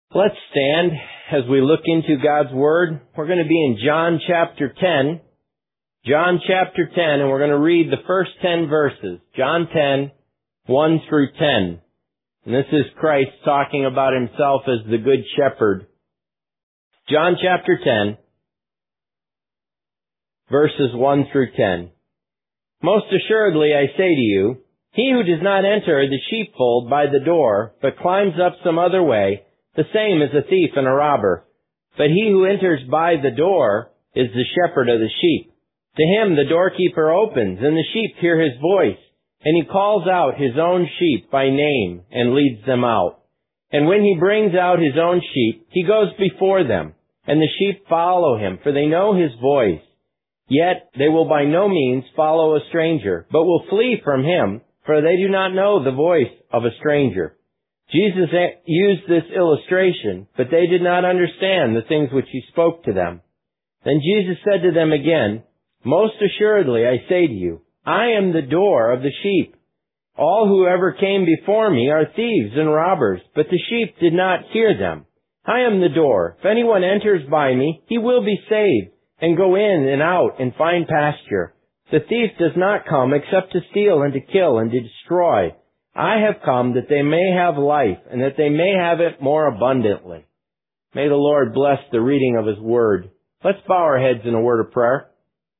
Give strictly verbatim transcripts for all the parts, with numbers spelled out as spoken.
Let's stand as we look into God's Word. We're going to be in John chapter ten. John chapter ten, and we're going to read the first ten verses. John ten, one through ten. And this is Christ talking about himself as the Good Shepherd. John chapter ten, verses one through ten. Most assuredly I say to you, he who does not enter the sheepfold by the door, but climbs up some other way, the same is a thief and a robber. But he who enters by the door is the shepherd of the sheep. To him the doorkeeper opens, and the sheep hear his voice, and he calls out his own sheep by name and leads them out. And when he brings out his own sheep, he goes before them, and the sheep follow him, for they know his voice. Yet they will by no means follow a stranger, but will flee from him, for they do not know the voice of a stranger. Jesus used this illustration, but they did not understand the things which he spoke to them. Then Jesus said to them again, Most assuredly I say to you, I am the door of the sheep. All who ever came before me are thieves and robbers, but the sheep did not hear them. I am the door. If anyone enters by me, he will be saved, and go in and out and find pasture. The thief does not come except to steal and to kill and to destroy. I have come that they may have life, and that they may have it more abundantly. May the Lord bless the reading of his word. Let's bow our heads in a word of prayer.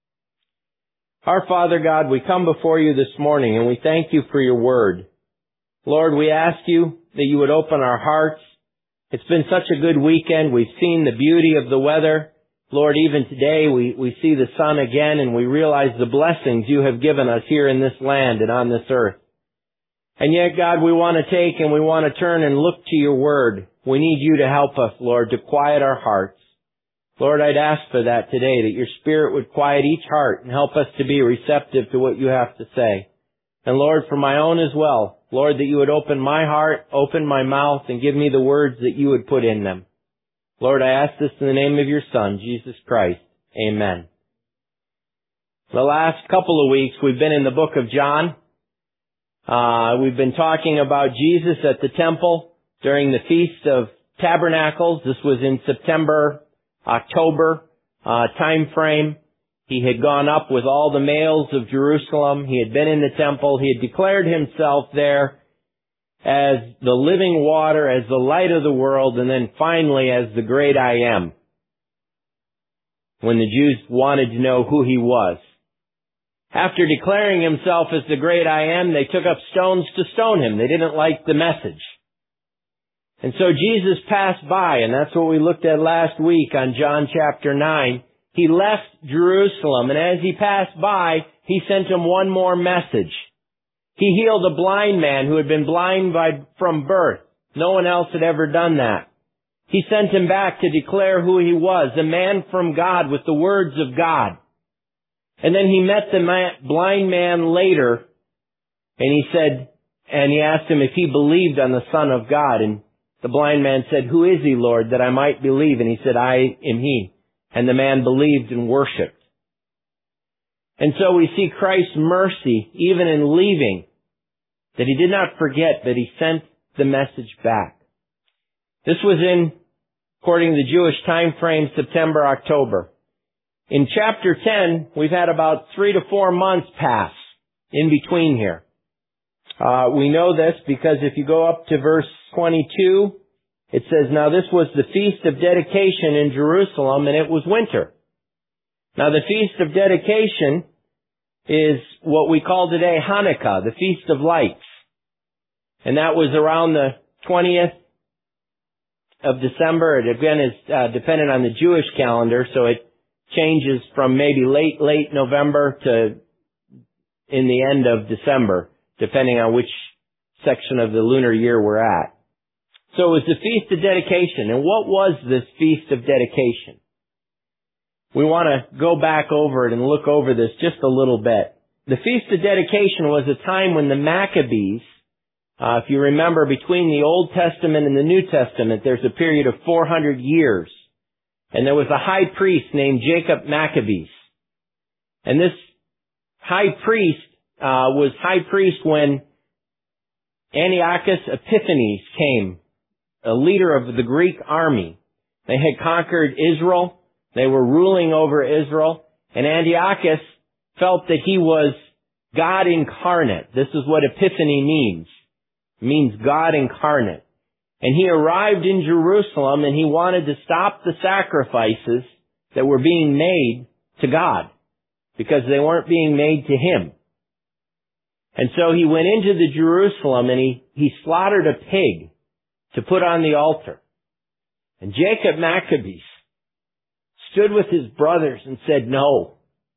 Our Father God, we come before you this morning, and we thank you for your word. Lord, we ask you that you would open our hearts. It's been such a good weekend. We've seen the beauty of the weather. Lord, even today we, we see the sun again, and we realize the blessings you have given us here in this land and on this earth. And yet, God, we want to take and we want to turn and look to your word. We need you to help us, Lord, to quiet our hearts. Lord, I'd ask for that today, that your Spirit would quiet each heart and help us to be receptive to what you have to say. And Lord, for my own as well, Lord, that you would open my heart, open my mouth, and give me the words that you would put in them. Lord, I ask this in the name of your Son, Jesus Christ. Amen. The last couple of weeks, we've been in the book of John. Uh, we've been talking about Jesus at the temple during the Feast of Tabernacles. This was in September, October uh, time frame. He had gone up with all the males of Jerusalem. He had been in the temple. He had declared himself there as the living water, as the light of the world, and then finally as the great I am, when the Jews wanted to know who he was. After declaring himself as the great I am, they took up stones to stone him. They didn't like the message. And so Jesus passed by, and that's what we looked at last week on John chapter nine. He left Jerusalem, and as he passed by, he sent him one more message. He healed a blind man who had been blind by, from birth. No one else had ever done that. He sent him back to declare who he was, a man from God with the words of God. And then he met the man, blind man later, and he said, and he asked him if he believed on the Son of God. And the blind man said, Who is he, Lord, that I might believe? And he said, I am he. And the man believed and worshipped. And so we see Christ's mercy, even in leaving, that he did not forget that he sent the message back. This was in, according to the Jewish time frame, September, October. In chapter ten, we've had about three to four months pass in between here. Uh, we know this because if you go up to verse twenty-two, it says, Now this was the Feast of Dedication in Jerusalem, and it was winter. Now the Feast of Dedication is what we call today Hanukkah, the Feast of Lights. And that was around the twentieth of December. It again is uh, dependent on the Jewish calendar, so it changes from maybe late, late November to in the end of December, depending on which section of the lunar year we're at. So it was the Feast of Dedication. And what was this Feast of Dedication? We want to go back over it and look over this just a little bit. The Feast of Dedication was a time when the Maccabees, uh, if you remember, between the Old Testament and the New Testament, there's a period of four hundred years. And there was a high priest named Jacob Maccabees. And this high priest uh, was high priest when Antiochus Epiphanes came a leader of the Greek army. They had conquered Israel. They were ruling over Israel. And Antiochus felt that he was God incarnate. This is what Epiphany means. It means God incarnate. And he arrived in Jerusalem and he wanted to stop the sacrifices that were being made to God because they weren't being made to him. And so he went into the Jerusalem and he, he slaughtered a pig to put on the altar. And Jacob Maccabees stood with his brothers and said no.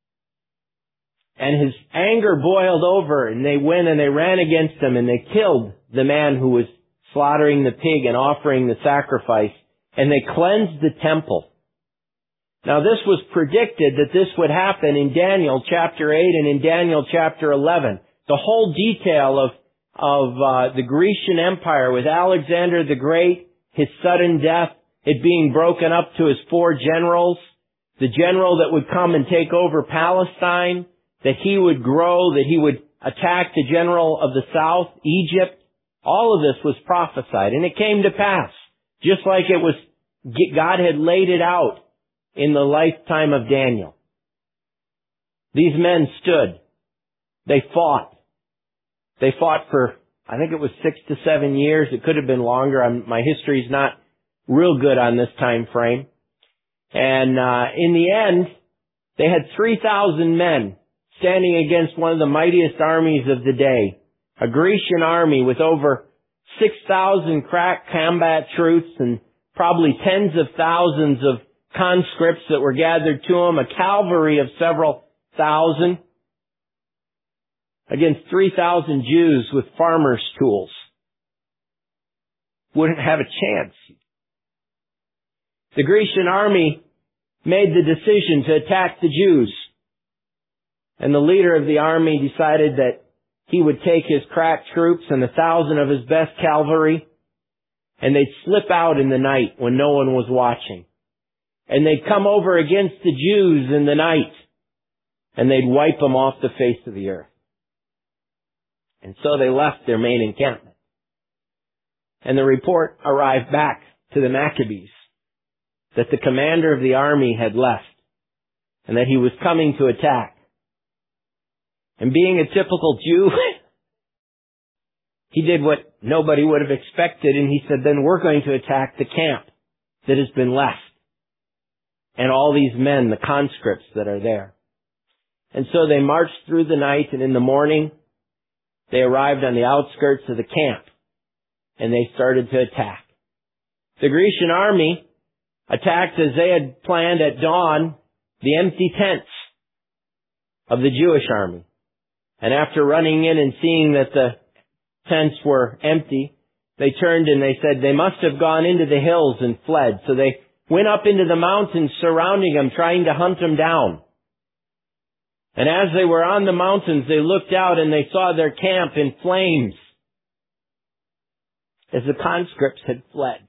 And his anger boiled over and they went and they ran against him and they killed the man who was slaughtering the pig and offering the sacrifice. And they cleansed the temple. Now this was predicted that this would happen in Daniel chapter eight and in Daniel chapter eleven. The whole detail of, of uh, the Grecian Empire with Alexander the Great, his sudden death, it being broken up to his four generals, the general that would come and take over Palestine, that he would grow, that he would attack the general of the south, Egypt. All of this was prophesied, and it came to pass, just like it was, God had laid it out in the lifetime of Daniel. These men stood. They fought. They fought for, I think it was six to seven years. It could have been longer. I'm, my history's not real good on this time frame. And uh, in the end, they had three thousand men standing against one of the mightiest armies of the day, a Grecian army with over six thousand crack combat troops and probably tens of thousands of conscripts that were gathered to them, a cavalry of several thousand, against three thousand Jews with farmers' tools. Wouldn't have a chance. The Grecian army made the decision to attack the Jews. And the leader of the army decided that he would take his crack troops and a thousand of his best cavalry, and they'd slip out in the night when no one was watching. And they'd come over against the Jews in the night, and they'd wipe them off the face of the earth. And so they left their main encampment. And the report arrived back to the Maccabees that the commander of the army had left and that he was coming to attack. And being a typical Jew, he did what nobody would have expected, and he said, then we're going to attack the camp that has been left and all these men, the conscripts that are there. And so they marched through the night, and in the morning they arrived on the outskirts of the camp and they started to attack. The Grecian army attacked as they had planned at dawn the empty tents of the Jewish army. And after running in and seeing that the tents were empty, they turned and they said they must have gone into the hills and fled. So they went up into the mountains surrounding them, trying to hunt them down. And as they were on the mountains, they looked out and they saw their camp in flames as the conscripts had fled.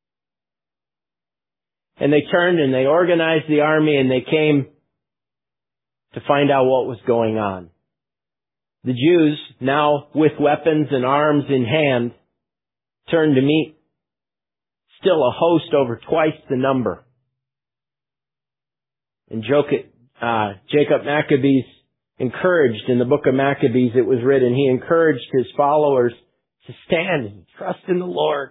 And they turned and they organized the army and they came to find out what was going on. The Jews, now with weapons and arms in hand, turned to meet still a host over twice the number. And uh, Jacob Maccabees encouraged, in the book of Maccabees it was written, he encouraged his followers to stand and trust in the Lord.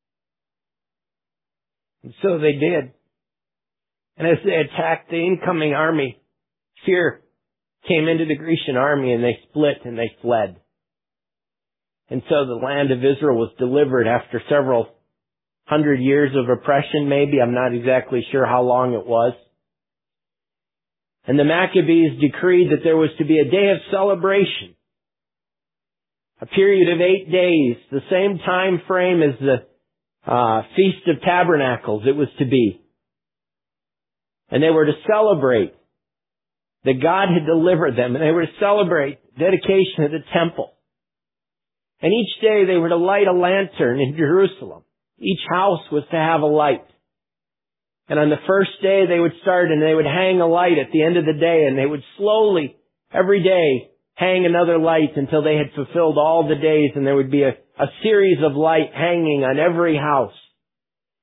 And so they did. And as they attacked the incoming army, fear came into the Grecian army and they split and they fled. And so the land of Israel was delivered after several hundred years of oppression, maybe. I'm not exactly sure how long it was. And the Maccabees decreed that there was to be a day of celebration, a period of eight days, the same time frame as the uh, Feast of Tabernacles it was to be. And they were to celebrate that God had delivered them, and they were to celebrate dedication of the temple. And each day they were to light a lantern in Jerusalem. Each house was to have a light. And on the first day they would start and they would hang a light at the end of the day, and they would slowly, every day, hang another light until they had fulfilled all the days, and there would be a, a series of light hanging on every house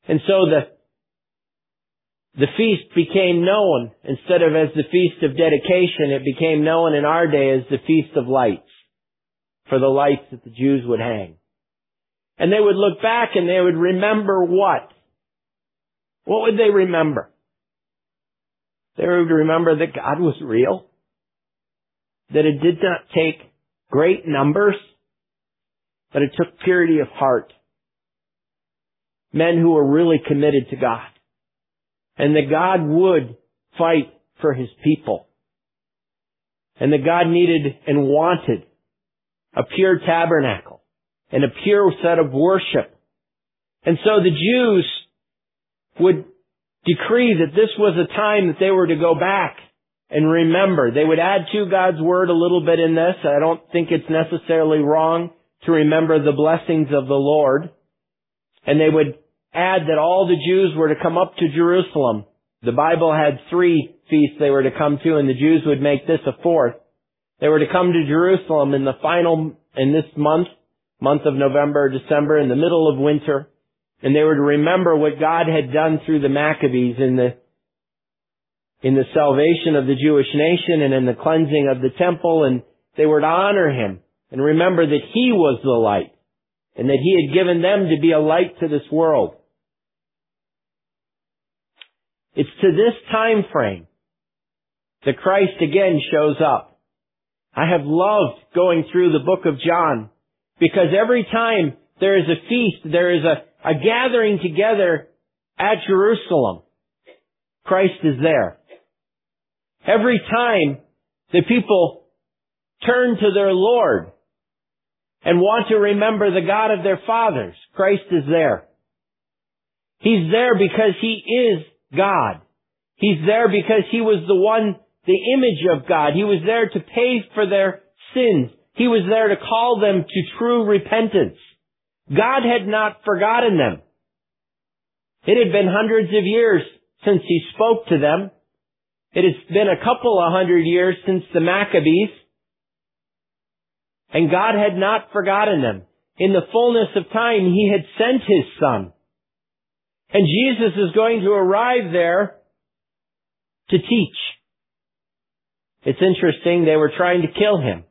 And so the, the feast became known, instead of as the Feast of Dedication, it became known in our day as the Feast of Lights, for the lights that the Jews would hang. And they would look back and they would remember what? What would they remember? They would remember that God was real, that it did not take great numbers, but it took purity of heart. Men who were really committed to God. And that God would fight for His people. And that God needed and wanted a pure tabernacle and a pure set of worship. And so the Jews would decree that this was a time that they were to go back and remember. They would add to God's Word a little bit in this. I don't think it's necessarily wrong to remember the blessings of the Lord. And they would add that all the Jews were to come up to Jerusalem. The Bible had three feasts they were to come to, and the Jews would make this a fourth. They were to come to Jerusalem in the final, in this month, month of November or December, in the middle of winter. And they were to remember what God had done through the Maccabees in the, in the salvation of the Jewish nation and in the cleansing of the temple. And they were to honor Him and remember that He was the light and that He had given them to be a light to this world. It's to this time frame that Christ again shows up. I have loved going through the book of John because every time there is a feast, there is a A gathering together at Jerusalem, Christ is there. Every time the people turn to their Lord and want to remember the God of their fathers, Christ is there. He's there because He is God. He's there because He was the one, the image of God. He was there to pay for their sins. He was there to call them to true repentance. God had not forgotten them. It had been hundreds of years since He spoke to them. It has been a couple of hundred years since the Maccabees. And God had not forgotten them. In the fullness of time, He had sent His Son. And Jesus is going to arrive there to teach. It's interesting, they were trying to kill Him.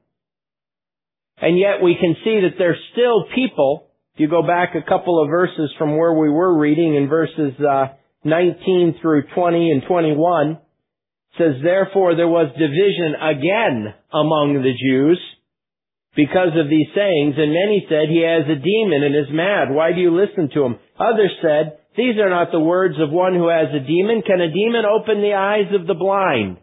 And yet we can see that there's still people. If you go back a couple of verses from where we were reading in verses uh, nineteen through twenty and twenty-one, it says, "Therefore there was division again among the Jews because of these sayings, and many said, He has a demon and is mad. Why do you listen to him? Others said, These are not the words of one who has a demon. Can a demon open the eyes of the blind?"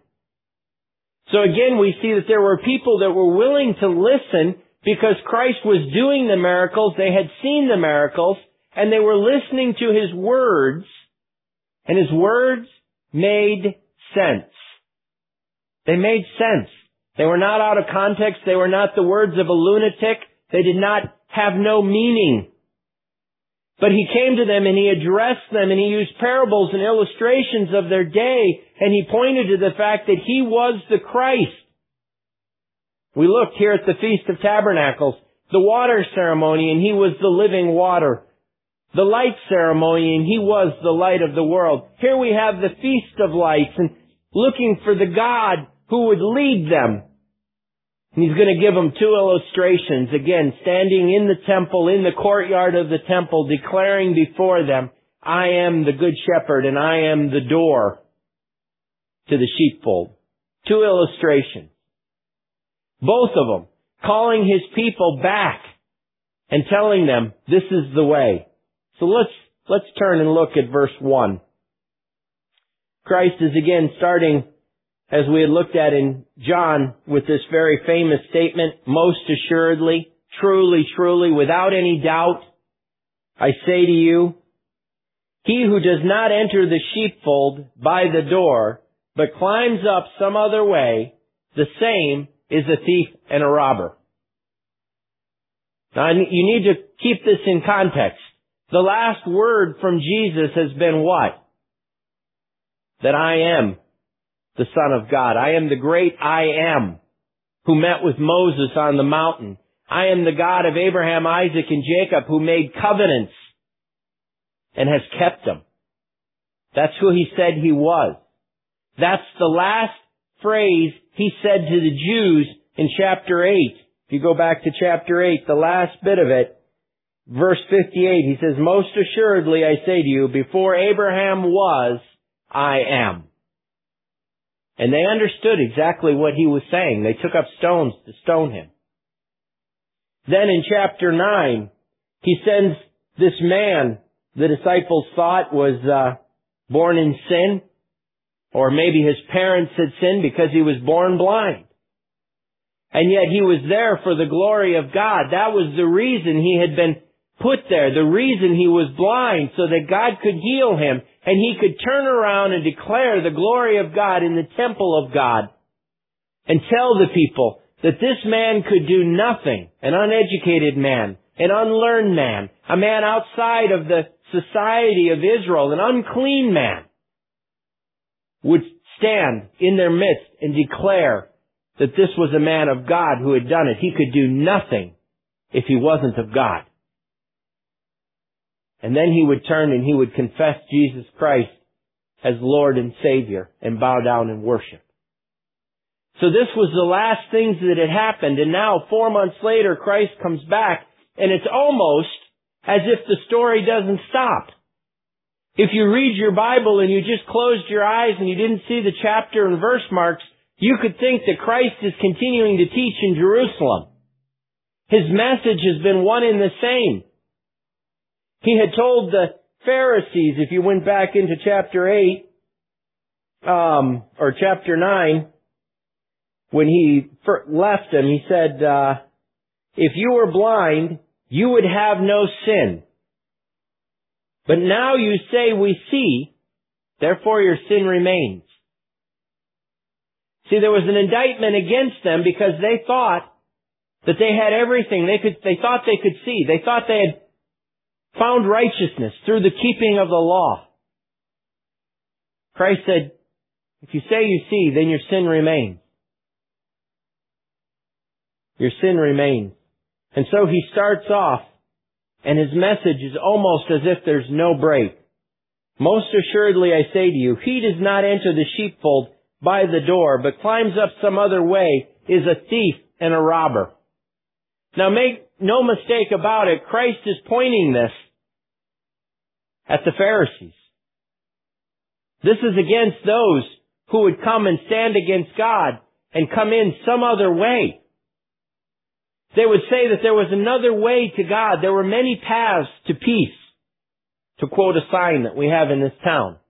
So again, we see that there were people that were willing to listen because Christ was doing the miracles, they had seen the miracles, and they were listening to His words, and His words made sense. They made sense. They were not out of context. They were not the words of a lunatic. They did not have no meaning. But He came to them and He addressed them and He used parables and illustrations of their day, and He pointed to the fact that He was the Christ. We looked here at the Feast of Tabernacles, the water ceremony, and He was the living water. The light ceremony, and He was the light of the world. Here we have the Feast of Lights, and looking for the God who would lead them. And He's going to give them two illustrations. Again, standing in the temple, in the courtyard of the temple, declaring before them, I am the good shepherd, and I am the door to the sheepfold. Two illustrations. Both of them calling His people back and telling them this is the way. So let's, let's turn and look at verse one. Christ is again starting, as we had looked at in John, with this very famous statement, most assuredly, truly, truly, without any doubt, I say to you, he who does not enter the sheepfold by the door, but climbs up some other way, the same is a thief and a robber. Now, you need to keep this in context. The last word from Jesus has been what? That I am the Son of God. I am the great I am who met with Moses on the mountain. I am the God of Abraham, Isaac, and Jacob who made covenants. and has kept them. That's who he said he was. That's the last phrase he said to the Jews in chapter eight. If you go back to chapter eight, the last bit of it, verse fifty-eight, he says, "Most assuredly I say to you, before Abraham was, I am." And they understood exactly what he was saying. They took up stones to stone him. Then in chapter nine, he sends this man the disciples thought was uh, born in sin, or maybe his parents had sinned because he was born blind. And yet he was there for the glory of God. That was the reason he had been put there, the reason he was blind, so that God could heal him and he could turn around and declare the glory of God in the temple of God and tell the people that this man could do nothing, an uneducated man, an unlearned man, a man outside of the society of Israel, an unclean man, would stand in their midst and declare that this was a man of God who had done it. He could do nothing if he wasn't of God. And then he would turn and he would confess Jesus Christ as Lord and Savior and bow down and worship. So this was the last things that had happened, and now four months later Christ comes back, and it's almost as if the story doesn't stop. If you read your Bible and you just closed your eyes and you didn't see the chapter and verse marks, you could think that Christ is continuing to teach in Jerusalem. His message has been one and the same. He had told the Pharisees, if you went back into chapter eight, um, or chapter nine, when he left them, he said, uh, if you were blind, you would have no sin. But now you say we see, therefore your sin remains. See, there was an indictment against them because they thought that they had everything. They could, they thought they could see. They thought they had found righteousness through the keeping of the law. Christ said, if you say you see, then your sin remains. Your sin remains. And so he starts off, and his message is almost as if there's no break. Most assuredly I say to you, he does not enter the sheepfold by the door, but climbs up some other way, is a thief and a robber. Now make no mistake about it, Christ is pointing this at the Pharisees. This is against those who would come and stand against God and come in some other way. They would say that there was another way to God. There were many paths to peace, to quote a sign that we have in this town.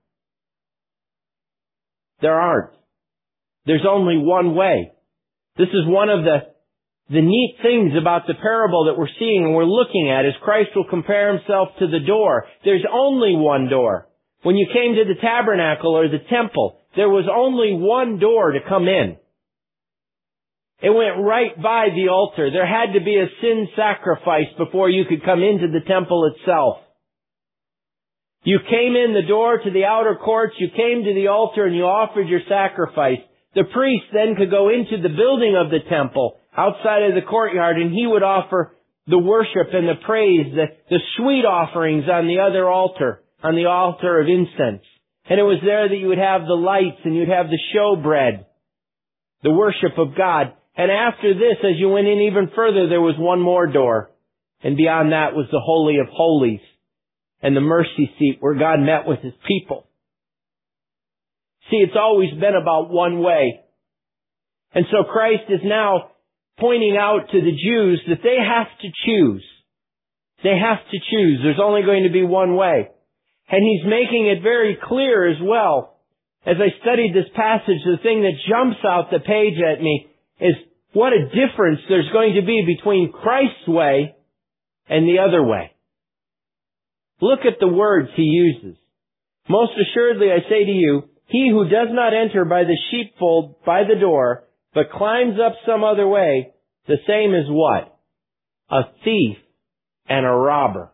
There aren't. There's only one way. This is one of the, the neat things about the parable that we're seeing and we're looking at, is Christ will compare himself to the door. There's only one door. When you came to the tabernacle or the temple, there was only one door to come in. It went right by the altar. There had to be a sin sacrifice before you could come into the temple itself. You came in the door to the outer courts, you came to the altar and you offered your sacrifice. The priest then could go into the building of the temple, outside of the courtyard, and he would offer the worship and the praise, the, the sweet offerings on the other altar, on the altar of incense. And it was there that you would have the lights and you'd have the showbread, the worship of God. And after this, as you went in even further, there was one more door. And beyond that was the Holy of Holies and the mercy seat where God met with his people. See, it's always been about one way. And so Christ is now pointing out to the Jews that they have to choose. They have to choose. There's only going to be one way. And he's making it very clear as well. As I studied this passage, the thing that jumps out the page at me is what a difference there's going to be between Christ's way and the other way. Look at the words he uses. Most assuredly I say to you, he who does not enter by the sheepfold by the door, but climbs up some other way, the same is what? A thief and a robber.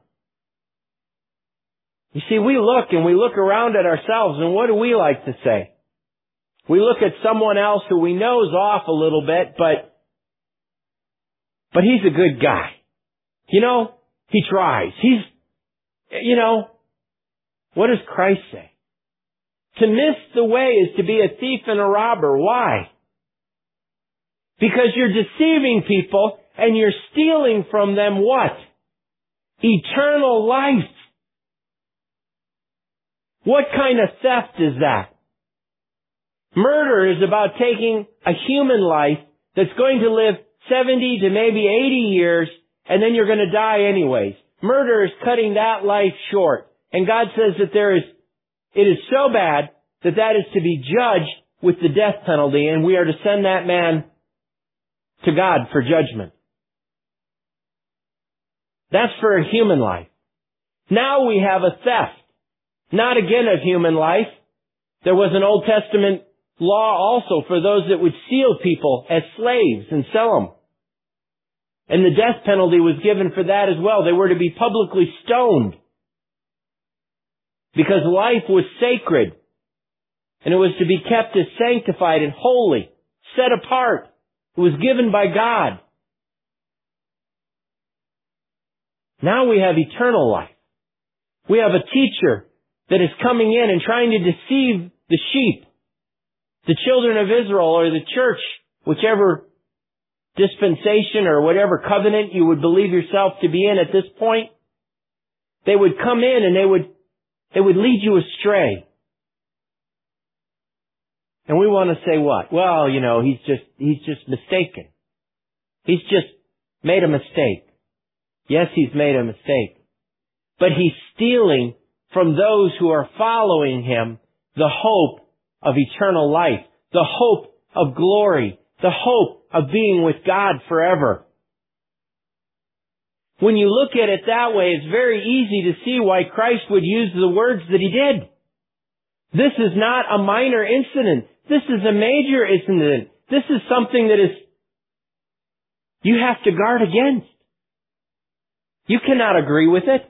You see, we look and we look around at ourselves, and what do we like to say? We look at someone else who we know is off a little bit, but, but he's a good guy. You know, he tries. He's, you know, What does Christ say? To miss the way is to be a thief and a robber. Why? Because you're deceiving people and you're stealing from them what? Eternal life. What kind of theft is that? Murder is about taking a human life that's going to live seventy to maybe eighty years, and then you're going to die anyways. Murder is cutting that life short. And God says that there is, it is so bad that that is to be judged with the death penalty, and we are to send that man to God for judgment. That's for a human life. Now we have a theft. Not again of human life. There was an Old Testament law also for those that would steal people as slaves and sell them. And the death penalty was given for that as well. They were to be publicly stoned. Because life was sacred. And it was to be kept as sanctified and holy, set apart. It was given by God. Now we have eternal life. We have a teacher that is coming in and trying to deceive the sheep, the children of Israel or the church, whichever dispensation or whatever covenant you would believe yourself to be in at this point. They would come in and they would, they would lead you astray. And we want to say what? Well, you know, he's just, he's just mistaken. He's just made a mistake. Yes, he's made a mistake. But he's stealing from those who are following him the hope of eternal life, the hope of glory, the hope of being with God forever. When you look at it that way, it's very easy to see why Christ would use the words that he did. This is not a minor incident. This is a major incident. This is something that is, you have to guard against. You cannot agree with it.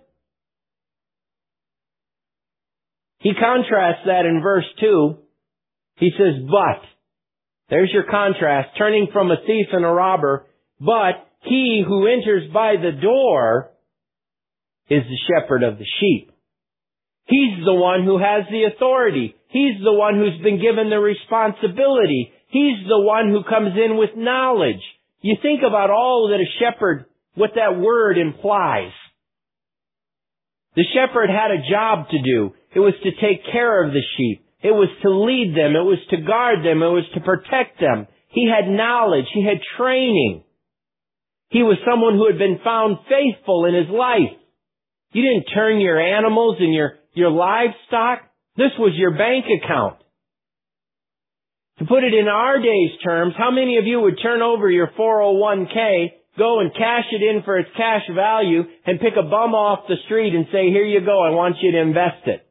He contrasts that in verse two. He says, but, there's your contrast, turning from a thief and a robber, but he who enters by the door is the shepherd of the sheep. He's the one who has the authority. He's the one who's been given the responsibility. He's the one who comes in with knowledge. You think about all that a shepherd, what that word implies. The shepherd had a job to do. It was to take care of the sheep. It was to lead them. It was to guard them. It was to protect them. He had knowledge. He had training. He was someone who had been found faithful in his life. You didn't turn your animals and your, your livestock. This was your bank account. To put it in our day's terms, how many of you would turn over your four oh one k, go and cash it in for its cash value, and pick a bum off the street and say, here you go, I want you to invest it?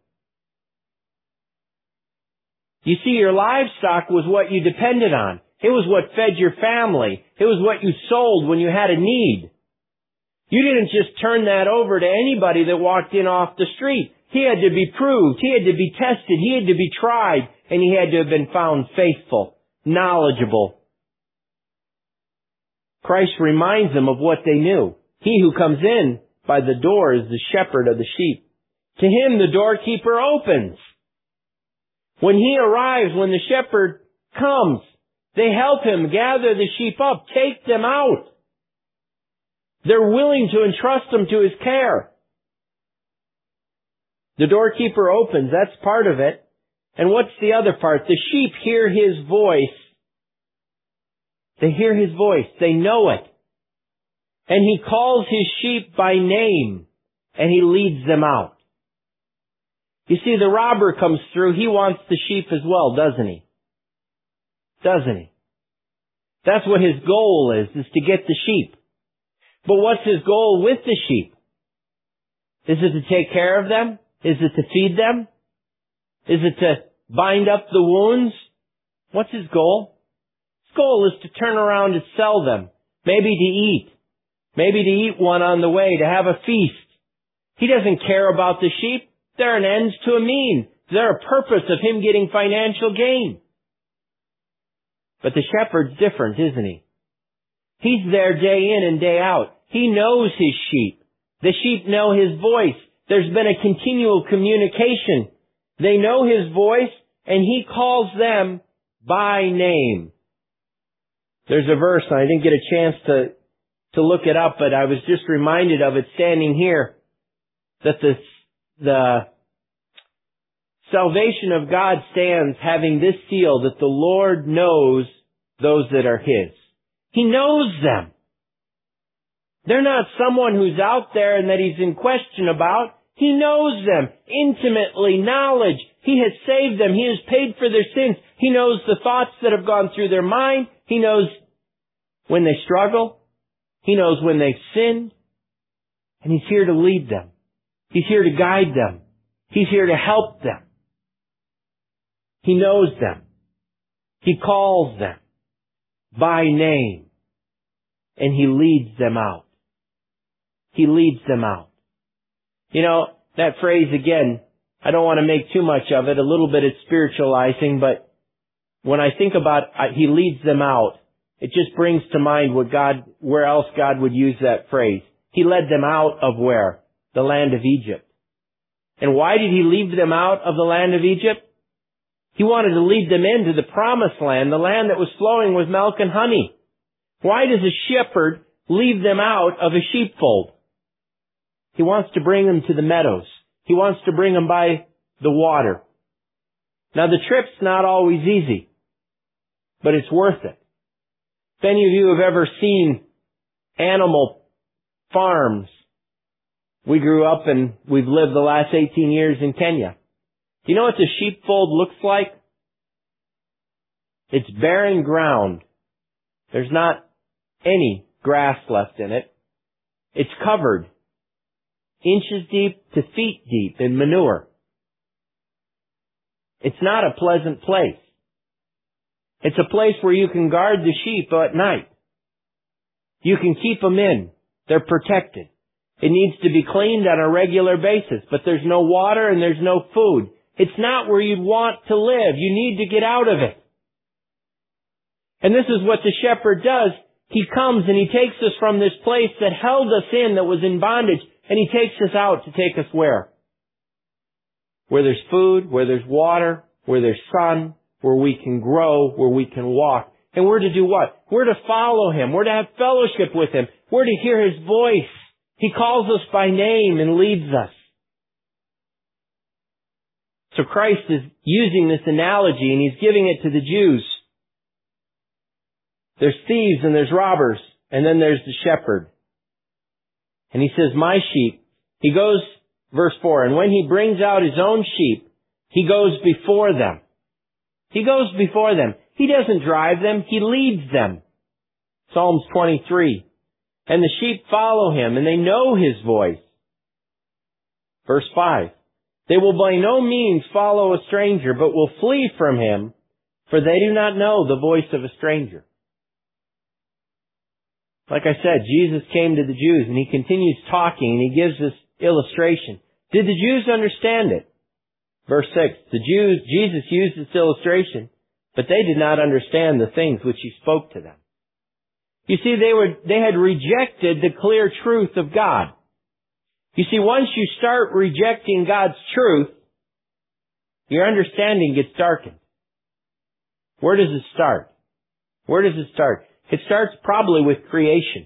You see, your livestock was what you depended on. It was what fed your family. It was what you sold when you had a need. You didn't just turn that over to anybody that walked in off the street. He had to be proved. He had to be tested. He had to be tried. And he had to have been found faithful, knowledgeable. Christ reminds them of what they knew. He who comes in by the door is the shepherd of the sheep. To him the doorkeeper opens. When he arrives, when the shepherd comes, they help him gather the sheep up, take them out. They're willing to entrust them to his care. The doorkeeper opens, that's part of it. And what's the other part? The sheep hear his voice. They hear his voice. They know it. And he calls his sheep by name, and he leads them out. You see, the robber comes through. He wants the sheep as well, doesn't he? Doesn't he? That's what his goal is, is to get the sheep. But what's his goal with the sheep? Is it to take care of them? Is it to feed them? Is it to bind up the wounds? What's his goal? His goal is to turn around and sell them. Maybe to eat. Maybe to eat one on the way, to have a feast. He doesn't care about the sheep. They're an ends to a mean. They're a purpose of him getting financial gain. But the shepherd's different, isn't he? He's there day in and day out. He knows his sheep. The sheep know his voice. there's been a continual communication. They know His voice, and He calls them by name. There's a verse, and I didn't get a chance to, to look it up, but I was just reminded of it standing here, that the, the salvation of God stands having this seal, that the Lord knows those that are His. He knows them. They're not someone who's out there and that He's in question about. He knows them intimately, knowledge. He has saved them. He has paid for their sins. He knows the thoughts that have gone through their mind. He knows when they struggle. He knows when they've sinned. And He's here to lead them. He's here to guide them. He's here to help them. He knows them. He calls them by name. And He leads them out. He leads them out. You know, that phrase again, I don't want to make too much of it. A little bit it's spiritualizing, but when I think about uh, He leads them out, it just brings to mind what God, where else God would use that phrase. He led them out of where? The land of Egypt. And why did He lead them out of the land of Egypt? He wanted to lead them into the promised land, the land that was flowing with milk and honey. Why does a shepherd leave them out of a sheepfold? He wants to bring them to the meadows. He wants to bring them by the water. Now the trip's not always easy, but it's worth it. If any of you have ever seen animal farms, we grew up and we've lived the last eighteen years in Kenya. Do you know what the sheepfold looks like? It's barren ground. There's not any grass left in it. It's covered inches deep to feet deep in manure. It's not a pleasant place. It's a place where you can guard the sheep at night. You can keep them in. They're protected. It needs to be cleaned on a regular basis, but there's no water and there's no food. It's not where you'd want to live. You need to get out of it. And this is what the shepherd does. He comes and He takes us from this place that held us in, that was in bondage, and He takes us out to take us where? Where there's food, where there's water, where there's sun, where we can grow, where we can walk. And we're to do what? We're to follow Him. We're to have fellowship with Him. We're to hear His voice. He calls us by name and leads us. So Christ is using this analogy and He's giving it to the Jews. There's thieves and there's robbers, and then there's the shepherd. And He says, my sheep. He goes, verse four, and when He brings out His own sheep, He goes before them. He goes before them. He doesn't drive them. He leads them. Psalms twenty-three. And the sheep follow Him, and they know His voice. Verse five. They will by no means follow a stranger, but will flee from him, for they do not know the voice of a stranger. Like I said, Jesus came to the Jews, and He continues talking, and He gives this illustration. Did the Jews understand it? Verse six, the Jews, Jesus used this illustration, but they did not understand the things which He spoke to them. You see, they were, they had rejected the clear truth of God. You see, once you start rejecting God's truth, your understanding gets darkened. Where does it start? Where does it start? It starts probably with creation.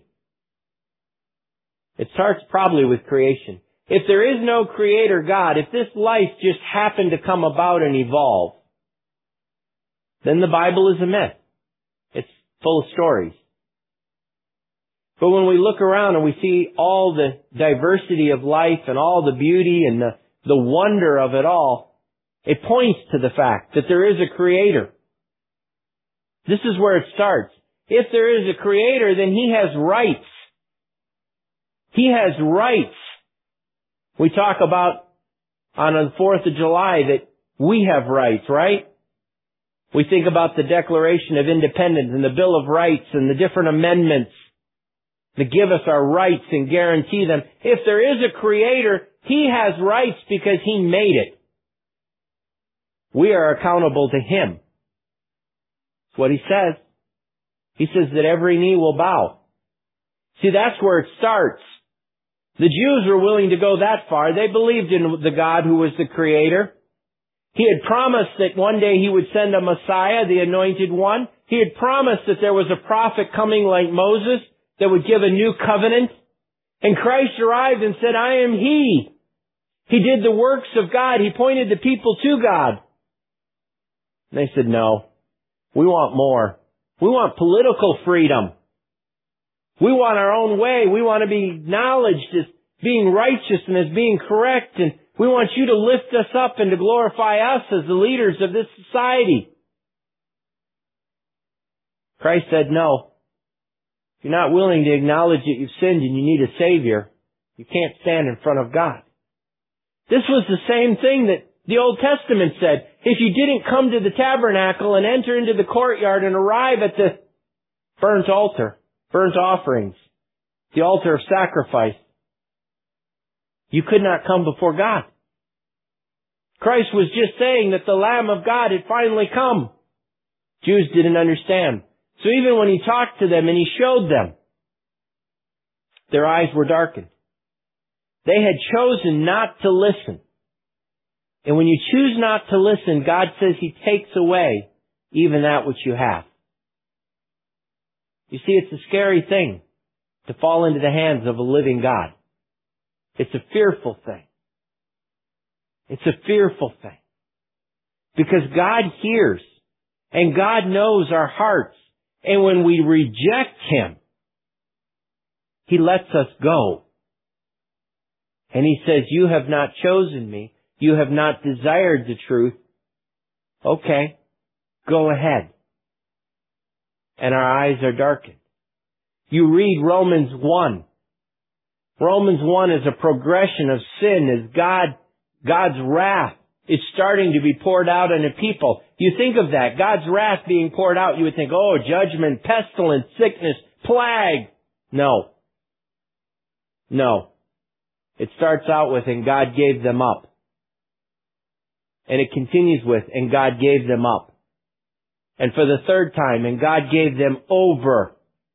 It starts probably with creation. If there is no Creator God, if this life just happened to come about and evolve, then the Bible is a myth. It's full of stories. But when we look around and we see all the diversity of life and all the beauty and the, the wonder of it all, it points to the fact that there is a Creator. This is where it starts. If there is a Creator, then He has rights. He has rights. We talk about on the fourth of July that we have rights, right? We think about the Declaration of Independence and the Bill of Rights and the different amendments that give us our rights and guarantee them. If there is a Creator, He has rights because He made it. We are accountable to Him. That's what He says. He says that every knee will bow. See, that's where it starts. The Jews were willing to go that far. They believed in the God who was the Creator. He had promised that one day He would send a Messiah, the Anointed One. He had promised that there was a prophet coming like Moses that would give a new covenant. And Christ arrived and said, I am He. He did the works of God. He pointed the people to God. And they said, no, we want more. We want political freedom. We want our own way. We want to be acknowledged as being righteous and as being correct. And we want you to lift us up and to glorify us as the leaders of this society. Christ said, no. If you're not willing to acknowledge that you've sinned and you need a Savior, you can't stand in front of God. This was the same thing that the Old Testament said. If you didn't come to the tabernacle and enter into the courtyard and arrive at the burnt altar, burnt offerings, the altar of sacrifice, you could not come before God. Christ was just saying that the Lamb of God had finally come. Jews didn't understand. So even when He talked to them and He showed them, their eyes were darkened. They had chosen not to listen. And when you choose not to listen, God says He takes away even that which you have. You see, it's a scary thing to fall into the hands of a living God. It's a fearful thing. It's a fearful thing. Because God hears and God knows our hearts. And when we reject Him, He lets us go. And He says, you have not chosen me. You have not desired the truth. Okay, go ahead. And our eyes are darkened. You read Romans one. Romans one is a progression of sin as God, God's wrath is starting to be poured out on the people. You think of that, God's wrath being poured out, you would think, oh, judgment, pestilence, sickness, plague. No. No. It starts out with, and God gave them up. And it continues with, and God gave them up. And for the third time, and God gave them over.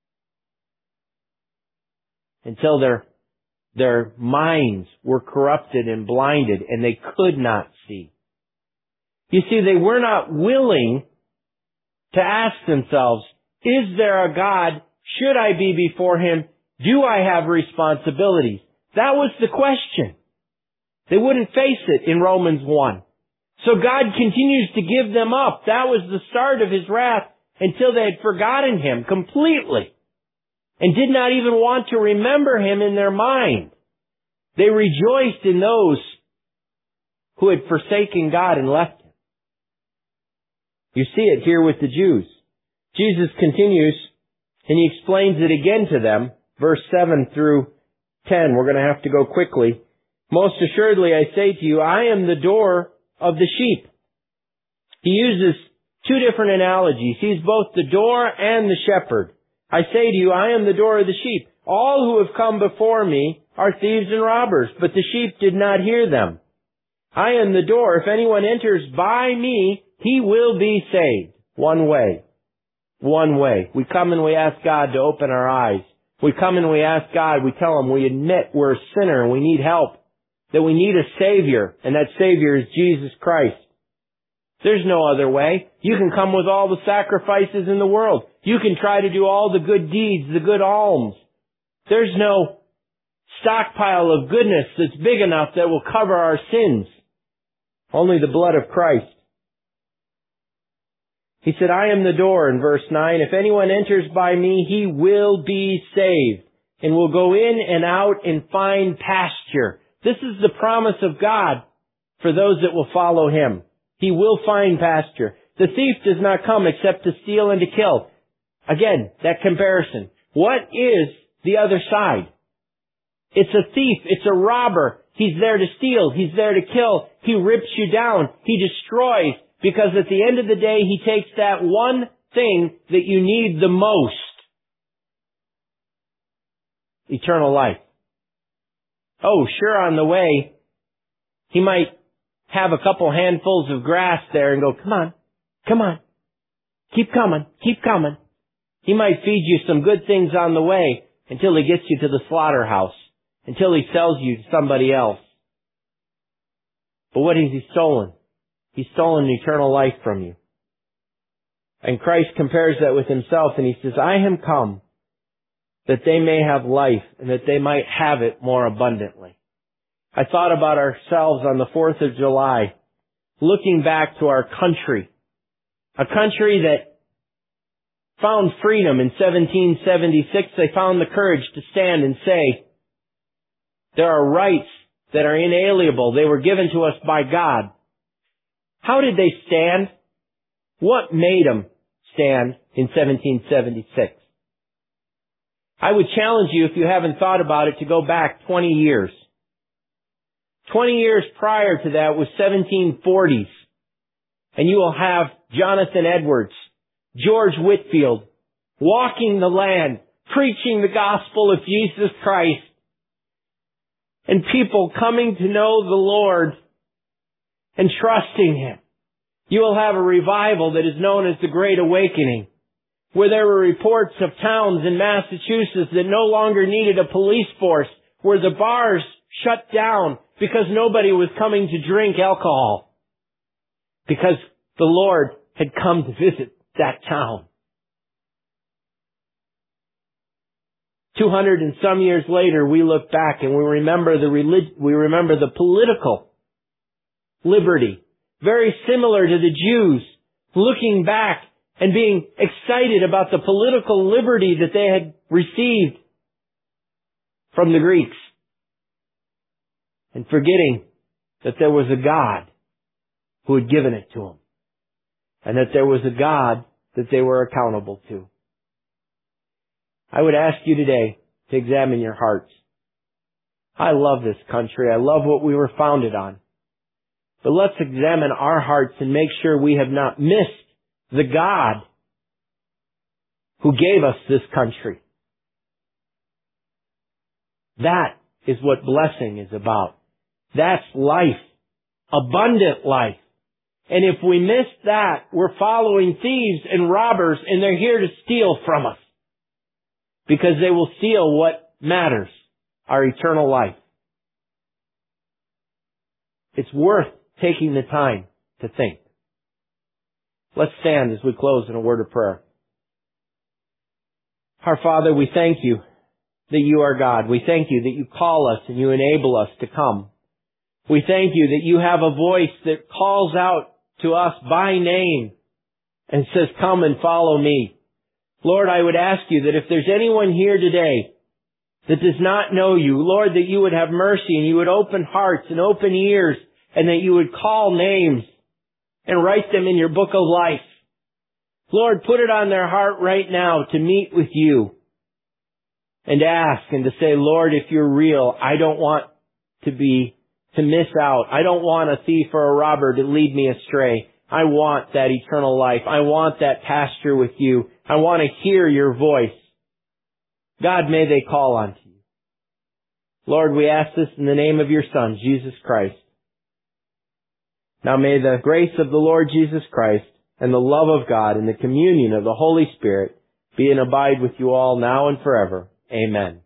Until their, their minds were corrupted and blinded, and they could not see. You see, they were not willing to ask themselves, is there a God? Should I be before Him? Do I have responsibilities? That was the question. They wouldn't face it in Romans one. So God continues to give them up. That was the start of His wrath until they had forgotten Him completely and did not even want to remember Him in their mind. They rejoiced in those who had forsaken God and left Him. You see it here with the Jews. Jesus continues and He explains it again to them, verse seven through ten. We're going to have to go quickly. Most assuredly I say to you, I am the door of the sheep. He uses two different analogies. He's both the door and the shepherd. I say to you, I am the door of the sheep. All who have come before me are thieves and robbers, but the sheep did not hear them. I am the door. If anyone enters by me, he will be saved. One way. One way. We come and we ask God to open our eyes. We come and we ask God, we tell Him we admit we're a sinner and we need help. That we need a Savior, and that Savior is Jesus Christ. There's no other way. You can come with all the sacrifices in the world. You can try to do all the good deeds, the good alms. There's no stockpile of goodness that's big enough that will cover our sins. Only the blood of Christ. He said, I am the door in verse nine. If anyone enters by me, he will be saved and will go in and out and find pasture. This is the promise of God for those that will follow Him. He will find pasture. The thief does not come except to steal and to kill. Again, that comparison. What is the other side? It's a thief. It's a robber. He's there to steal. He's there to kill. He rips you down. He destroys. Because at the end of the day, he takes that one thing that you need the most. Eternal life. Oh, sure, on the way, he might have a couple handfuls of grass there and go, come on, come on, keep coming, keep coming. He might feed you some good things on the way until he gets you to the slaughterhouse. until he sells you to somebody else. But what has he stolen? He's stolen eternal life from you. And Christ compares that with himself, and he says, I am come that they may have life and that they might have it more abundantly. I thought about ourselves on the fourth of July, looking back to our country, a country that found freedom in seventeen seventy-six. They found the courage to stand and say, there are rights that are inalienable. They were given to us by God. How did they stand? What made them stand in seventeen seventy-six? I would challenge you, if you haven't thought about it, to go back twenty years. twenty years prior to that was seventeen forties. And you will have Jonathan Edwards, George Whitefield, walking the land, preaching the gospel of Jesus Christ, and people coming to know the Lord and trusting Him. You will have a revival that is known as the Great Awakening, where there were reports of towns in Massachusetts that no longer needed a police force, where the bars shut down because nobody was coming to drink alcohol, because the Lord had come to visit that town. Two hundred and some years later, we look back and we remember the relig- we remember the political liberty, very similar to the Jews, looking back and being excited about the political liberty that they had received from the Greeks, and forgetting that there was a God who had given it to them, and that there was a God that they were accountable to. I would ask you today to examine your hearts. I love this country. I love what we were founded on. But let's examine our hearts and make sure we have not missed the God who gave us this country. That is what blessing is about. That's life. Abundant life. And if we miss that, we're following thieves and robbers, and they're here to steal from us. Because they will steal what matters, our eternal life. It's worth taking the time to think. Let's stand as we close in a word of prayer. Our Father, we thank you that you are God. We thank you that you call us and you enable us to come. We thank you that you have a voice that calls out to us by name and says, come and follow me. Lord, I would ask you that if there's anyone here today that does not know you, Lord, that you would have mercy and you would open hearts and open ears, and that you would call names and write them in your book of life. Lord, put it on their heart right now to meet with you and ask and to say, Lord, if you're real, I don't want to be, to miss out. I don't want a thief or a robber to lead me astray. I want that eternal life. I want that pasture with you. I want to hear your voice. God, may they call on you. Lord, we ask this in the name of your Son, Jesus Christ. Now may the grace of the Lord Jesus Christ and the love of God and the communion of the Holy Spirit be and abide with you all now and forever. Amen.